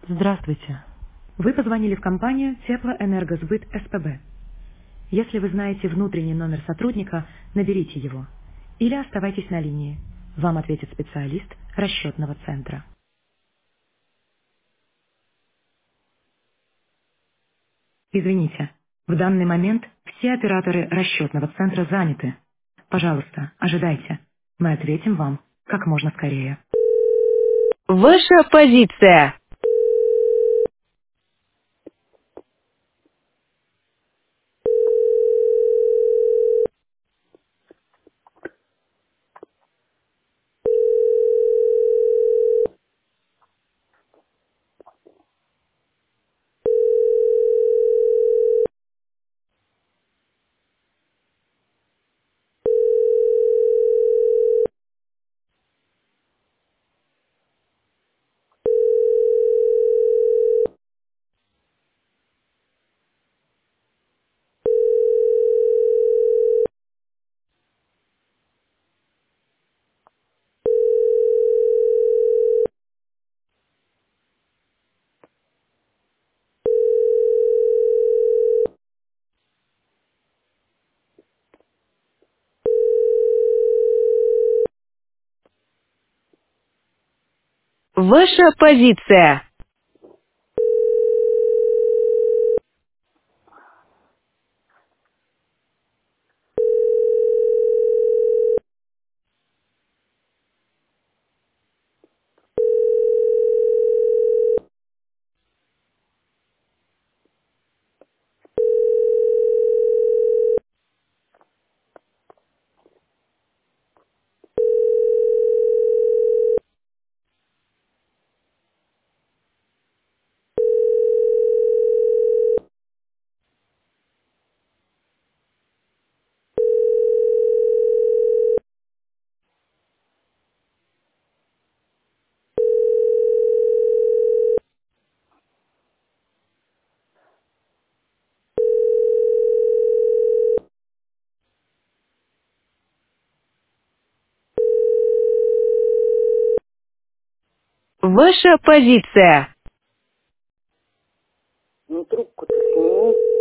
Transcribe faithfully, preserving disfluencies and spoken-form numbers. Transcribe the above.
Здравствуйте. Вы позвонили в компанию Теплоэнергосбыт СПБ. Если вы знаете внутренний номер сотрудника, наберите его. Или оставайтесь на линии. Вам ответит специалист расчетного центра. Извините, в данный момент все операторы расчетного центра заняты. Пожалуйста, ожидайте. Мы ответим вам как можно скорее. Ваша позиция. Ваша позиция. Ваша позиция. Ну, трубку-то сними.